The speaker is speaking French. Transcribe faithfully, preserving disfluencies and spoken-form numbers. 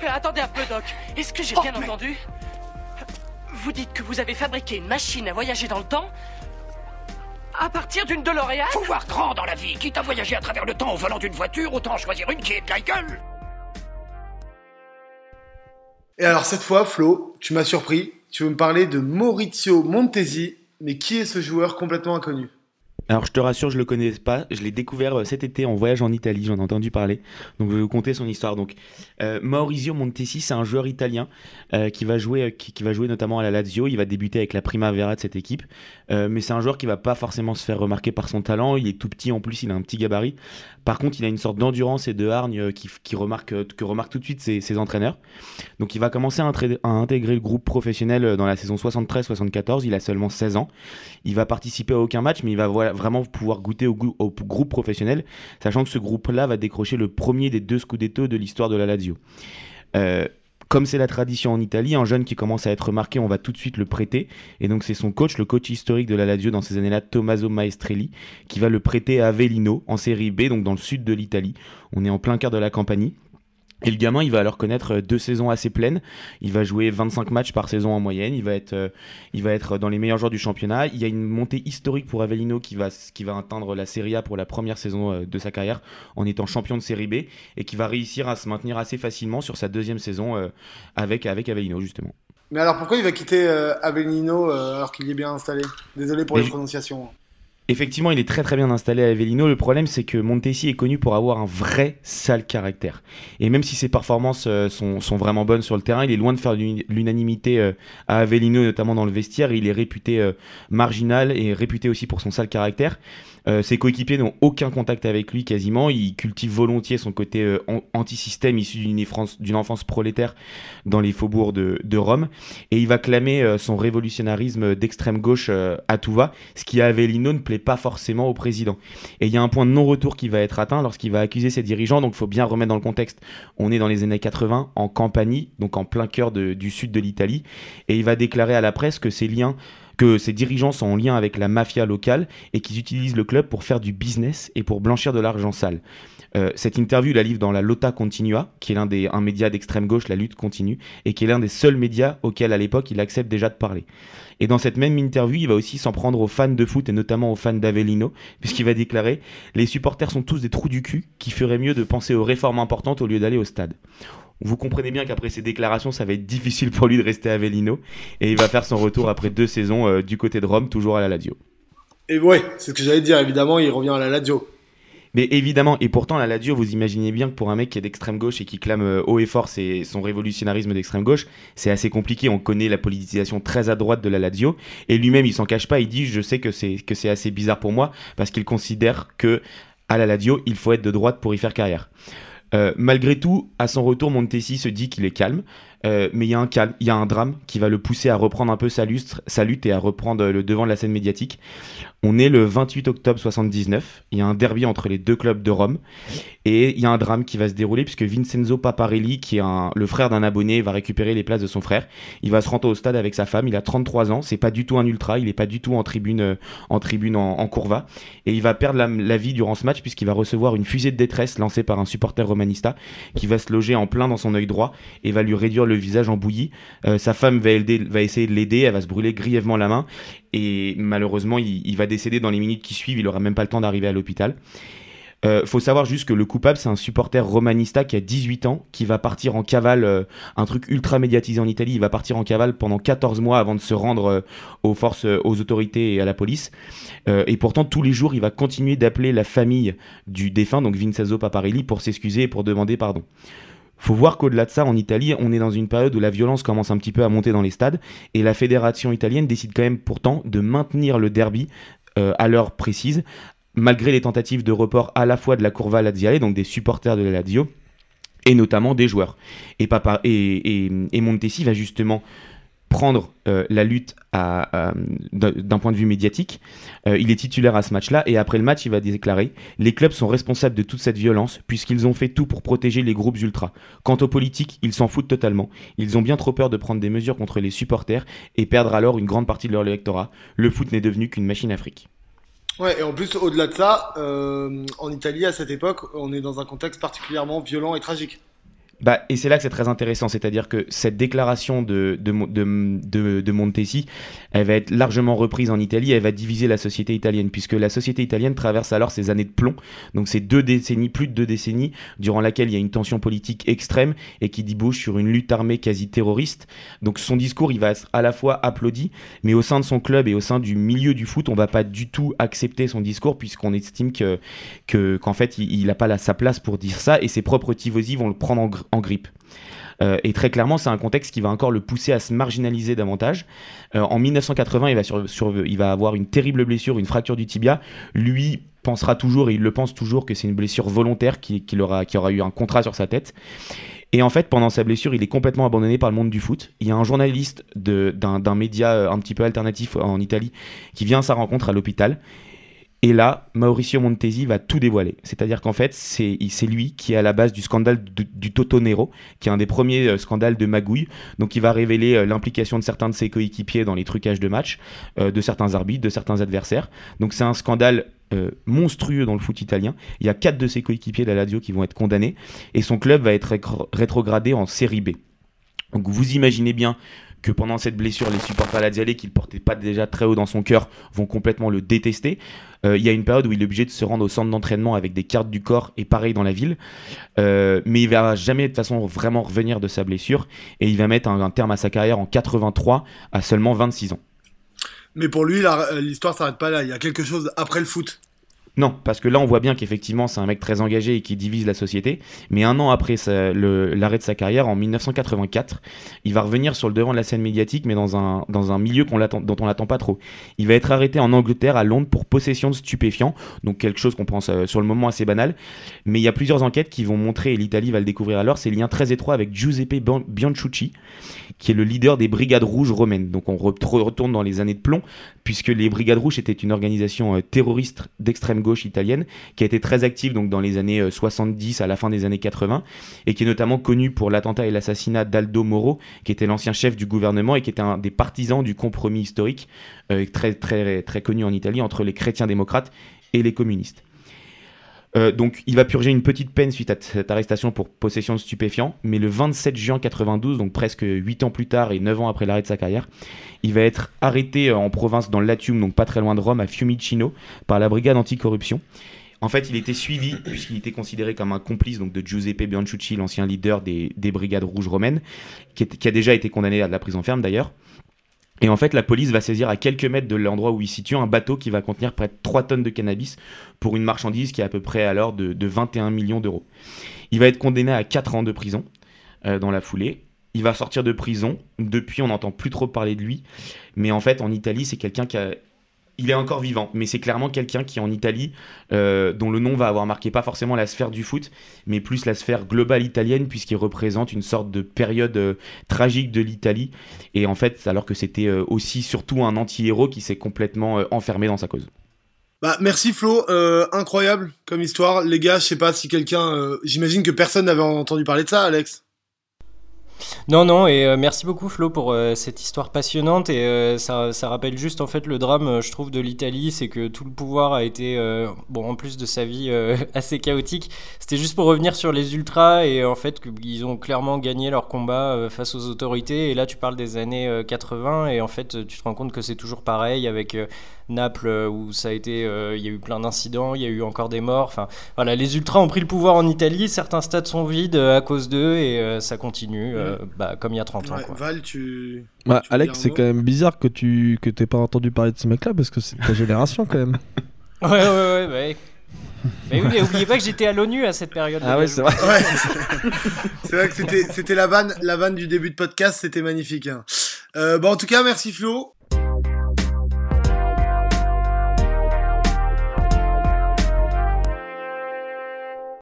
Euh, Attendez un peu, Doc. Est-ce que j'ai Oh, bien mais- entendu? Vous dites que vous avez fabriqué une machine à voyager dans le temps à partir d'une DeLorean? Faut voir grand dans la vie. Quitte à voyager à travers le temps au volant d'une voiture, autant choisir une qui est de la gueule. Et alors cette fois, Flo, tu m'as surpris. Tu veux me parler de Maurizio Montesi, mais qui est ce joueur complètement inconnu? Alors je te rassure, je le connais pas. Je l'ai découvert euh, cet été en voyage en Italie. J'en ai entendu parler. Donc je vais vous conter son histoire. Donc euh, Maurizio Montesi, c'est un joueur italien euh, qui va jouer, euh, qui, qui va jouer notamment à la Lazio. Il va débuter avec la Primavera de cette équipe, euh, mais c'est un joueur qui va pas forcément se faire remarquer par son talent. Il est tout petit en plus. Il a un petit gabarit. Par contre, il a une sorte d'endurance et de hargne euh, qui, qui remarque, euh, que remarquent tout de suite ses, ses entraîneurs. Donc il va commencer à, intré- à intégrer le groupe professionnel euh, dans la saison soixante-treize soixante-quatorze. Il a seulement seize ans. Il va participer à aucun match, mais il va voilà, vraiment pouvoir goûter au, goût- au groupe professionnel, sachant que ce groupe-là va décrocher le premier des deux Scudetto de l'histoire de la Lazio. Euh, comme c'est la tradition en Italie, un jeune qui commence à être remarqué, on va tout de suite le prêter. Et donc c'est son coach, le coach historique de la Lazio dans ces années-là, Tommaso Maestrelli, qui va le prêter à Avellino en Série B, donc dans le sud de l'Italie. On est en plein cœur de la Campanie. Et le gamin, il va alors connaître deux saisons assez pleines. Il va jouer vingt-cinq matchs par saison en moyenne. Il va être, euh, il va être dans les meilleurs joueurs du championnat. Il y a une montée historique pour Avellino qui va, qui va atteindre la Serie A pour la première saison euh, de sa carrière en étant champion de Série B et qui va réussir à se maintenir assez facilement sur sa deuxième saison euh, avec, avec Avellino justement. Mais alors pourquoi il va quitter euh, Avellino euh, alors qu'il y est bien installé? Désolé pour Mais les je- prononciations. Effectivement, il est très très bien installé à Avellino. Le problème, c'est que Montesi est connu pour avoir un vrai sale caractère. Et même si ses performances euh, sont, sont vraiment bonnes sur le terrain, il est loin de faire l'uni- l'unanimité euh, à Avellino, notamment dans le vestiaire. Il est réputé euh, marginal et réputé aussi pour son sale caractère. Euh, ses coéquipiers n'ont aucun contact avec lui quasiment. Il cultive volontiers son côté euh, an- anti-système issu d'une enfance, d'une enfance prolétaire dans les faubourgs de, de Rome. Et il va clamer euh, son révolutionnarisme d'extrême gauche euh, à tout va, ce qui à Avellino ne plaît pas forcément au président. Et il y a un point de non-retour qui va être atteint lorsqu'il va accuser ses dirigeants, donc il faut bien remettre dans le contexte. On est dans les années quatre-vingts, en Campanie, donc en plein cœur de- du sud de l'Italie, et il va déclarer à la presse que ses liens que ses dirigeants sont en lien avec la mafia locale et qu'ils utilisent le club pour faire du business et pour blanchir de l'argent sale. Euh, cette interview, il la livre dans la Lotta Continua, qui est l'un des, un média d'extrême gauche, la lutte continue, et qui est l'un des seuls médias auxquels à l'époque il accepte déjà de parler. Et dans cette même interview, il va aussi s'en prendre aux fans de foot et notamment aux fans d'Avellino, puisqu'il va déclarer « Les supporters sont tous des trous du cul qui feraient mieux de penser aux réformes importantes au lieu d'aller au stade ». Vous comprenez bien qu'après ces déclarations, ça va être difficile pour lui de rester à Avellino, et il va faire son retour après deux saisons euh, du côté de Rome, toujours à la Lazio. Et ouais, c'est ce que j'allais dire, évidemment, il revient à la Lazio. Mais évidemment, et pourtant la Lazio, vous imaginez bien que pour un mec qui est d'extrême gauche et qui clame euh, haut et fort ses- son révolutionnarisme d'extrême gauche, c'est assez compliqué. On connaît la politisation très à droite de la Lazio, et lui-même il s'en cache pas. Il dit je sais que c'est que c'est assez bizarre pour moi parce qu'il considère que à la Lazio il faut être de droite pour y faire carrière. Euh, malgré tout, à son retour, Montesi se dit qu'il est calme, euh, mais il y a un calme, il y a un drame qui va le pousser à reprendre un peu sa, lustre, sa lutte et à reprendre le devant de la scène médiatique. On est le vingt-huit octobre soixante-dix-neuf, il y a un derby entre les deux clubs de Rome, et il y a un drame qui va se dérouler puisque Vincenzo Paparelli, qui est un, le frère d'un abonné, va récupérer les places de son frère. Il va se rendre au stade avec sa femme, il a trente-trois ans, c'est pas du tout un ultra, il est pas du tout en tribune, euh, en, tribune en, en courva, et il va perdre la, la vie durant ce match puisqu'il va recevoir une fusée de détresse lancée par un supporter romanista qui va se loger en plein dans son œil droit et va lui réduire le visage en bouillie. Euh, sa femme va, aider, va essayer de l'aider, elle va se brûler grièvement la main et malheureusement il, il va décéder dans les minutes qui suivent, il aura même pas le temps d'arriver à l'hôpital. Euh, faut savoir juste que le coupable c'est un supporter romanista qui a dix-huit ans, qui va partir en cavale, euh, un truc ultra médiatisé en Italie, il va partir en cavale pendant quatorze mois avant de se rendre euh, aux forces, euh, aux autorités et à la police. Euh, et pourtant tous les jours il va continuer d'appeler la famille du défunt, donc Vincenzo Paparelli, pour s'excuser et pour demander pardon. Faut voir qu'au-delà de ça, en Italie, on est dans une période où la violence commence un petit peu à monter dans les stades et la fédération italienne décide quand même pourtant de maintenir le derby euh, à l'heure précise, malgré les tentatives de report à la fois de la Curva Laziale, donc des supporters de la Lazio, et notamment des joueurs. Et, Papa, et, et, et Montesi va justement prendre euh, la lutte à, à, d'un point de vue médiatique. Euh, il est titulaire à ce match-là et après le match, il va déclarer « Les clubs sont responsables de toute cette violence puisqu'ils ont fait tout pour protéger les groupes ultras. Quant aux politiques, ils s'en foutent totalement. Ils ont bien trop peur de prendre des mesures contre les supporters et perdre alors une grande partie de leur électorat. Le foot n'est devenu qu'une machine à fric. » Ouais, et en plus, au-delà de ça, euh, en Italie, à cette époque, on est dans un contexte particulièrement violent et tragique. Bah, et c'est là que c'est très intéressant, c'est-à-dire que cette déclaration de, de, de, de, de Montesi, elle va être largement reprise en Italie, elle va diviser la société italienne, puisque la société italienne traverse alors ses années de plomb, donc c'est deux décennies, plus de deux décennies, durant laquelle il y a une tension politique extrême et qui débouche sur une lutte armée quasi terroriste. Donc son discours, il va être à la fois applaudi, mais au sein de son club et au sein du milieu du foot, on va pas du tout accepter son discours, puisqu'on estime que, que, qu'en fait, il n'a pas la, sa place pour dire ça, et ses propres tifosi vont le prendre en en grippe. Euh, et très clairement, c'est un contexte qui va encore le pousser à se marginaliser davantage. Euh, en dix-neuf cent quatre-vingts, il va, sur, sur, il va avoir une terrible blessure, une fracture du tibia. Lui pensera toujours, et il le pense toujours, que c'est une blessure volontaire qui, qui, aura, qui aura eu un contrat sur sa tête. Et en fait, pendant sa blessure, il est complètement abandonné par le monde du foot. Il y a un journaliste de, d'un, d'un média un petit peu alternatif en Italie qui vient à sa rencontre à l'hôpital. Et là, Mauricio Montesi va tout dévoiler. C'est-à-dire qu'en fait, c'est, c'est lui qui est à la base du scandale du, du Totonero, qui est un des premiers euh, scandales de magouille. Donc il va révéler euh, l'implication de certains de ses coéquipiers dans les trucages de match, euh, de certains arbitres, de certains adversaires. Donc c'est un scandale euh, monstrueux dans le foot italien. Il y a quatre de ses coéquipiers de la Lazio qui vont être condamnés. Et son club va être ré- rétrogradé en Série B. Donc vous imaginez bien que pendant cette blessure, les supporters lazialais qui ne le portaient pas déjà très haut dans son cœur vont complètement le détester. Euh, il y a une période où il est obligé de se rendre au centre d'entraînement avec des cartes du corps et pareil dans la ville. Euh, mais il ne va jamais de toute façon vraiment revenir de sa blessure et il va mettre un, un terme à sa carrière en quatre-vingt-trois à seulement vingt-six ans. Mais pour lui, la, l'histoire ne s'arrête pas là. Il y a quelque chose après le foot. Non, parce que là on voit bien qu'effectivement c'est un mec très engagé et qui divise la société, mais un an après sa, le, l'arrêt de sa carrière, en dix-neuf cent quatre-vingt-quatre, il va revenir sur le devant de la scène médiatique, mais dans un, dans un milieu qu'on l'attend, dont on l'attend pas trop. Il va être arrêté en Angleterre, à Londres, pour possession de stupéfiants, donc quelque chose qu'on pense euh, sur le moment assez banal, mais il y a plusieurs enquêtes qui vont montrer, et l'Italie va le découvrir alors, ses liens très étroits avec Giuseppe Bianchucci, qui est le leader des Brigades Rouges romaines. Donc on retourne dans les années de plomb, puisque les Brigades Rouges étaient une organisation euh, terroriste d'extrême gauche italienne, qui a été très active donc, dans les années euh, soixante-dix à la fin des années quatre-vingts, et qui est notamment connue pour l'attentat et l'assassinat d'Aldo Moro, qui était l'ancien chef du gouvernement et qui était un des partisans du compromis historique, euh, très, très, très connu en Italie, entre les chrétiens démocrates et les communistes. Euh, donc il va purger une petite peine suite à cette arrestation pour possession de stupéfiants, mais le vingt-sept juin quatre-vingt-douze, donc presque huit ans plus tard et neuf ans après l'arrêt de sa carrière, il va être arrêté en province dans le Latium, donc pas très loin de Rome, à Fiumicino, par la brigade anticorruption. En fait, il était suivi, puisqu'il était considéré comme un complice donc, de Giuseppe Bianchucci, l'ancien leader des, des brigades rouges romaines, qui, est, qui a déjà été condamné à de la prison ferme d'ailleurs. Et en fait, la police va saisir à quelques mètres de l'endroit où il se situe un bateau qui va contenir près de trois tonnes de cannabis pour une marchandise qui est à peu près alors de, de vingt et un millions d'euros. Il va être condamné à quatre ans de prison euh, dans la foulée. Il va sortir de prison. Depuis, on n'entend plus trop parler de lui. Mais en fait, en Italie, c'est quelqu'un qui a... Il est encore vivant, mais c'est clairement quelqu'un qui, en Italie, euh, dont le nom va avoir marqué pas forcément la sphère du foot, mais plus la sphère globale italienne, puisqu'il représente une sorte de période euh, tragique de l'Italie. Et en fait, alors que c'était euh, aussi surtout un anti-héros qui s'est complètement euh, enfermé dans sa cause. Bah, merci Flo, euh, incroyable comme histoire. Les gars, je sais pas si quelqu'un... Euh, j'imagine que personne n'avait entendu parler de ça, Alex. Non, non, et euh, merci beaucoup Flo pour euh, cette histoire passionnante et euh, ça, ça rappelle juste en fait le drame, euh, je trouve, de l'Italie, c'est que tout le pouvoir a été, euh, bon, en plus de sa vie euh, assez chaotique, c'était juste pour revenir sur les ultras et en fait ils ont clairement gagné leur combat euh, face aux autorités et là tu parles des années euh, quatre-vingts et en fait tu te rends compte que c'est toujours pareil avec euh, Naples euh, où ça a été, il euh, y a eu plein d'incidents, il y a eu encore des morts, enfin voilà, les ultras ont pris le pouvoir en Italie, certains stades sont vides euh, à cause d'eux et euh, ça continue. Euh, Bah, comme il y a trente ans. Ouais, quoi. Val, tu. Bah, tu Alex, c'est quand même bizarre que tu que t'aies pas entendu parler de ce mec-là parce que c'est ta génération quand même. Ouais, ouais, ouais. ouais. Mais oui, mais oubliez pas que j'étais à l'ONU à cette période. Ah ouais, c'est vrai. Ouais, c'est vrai que c'était, c'était la vanne, la vanne du début de podcast, c'était magnifique. Hein. Euh, bah, en tout cas, merci Flo.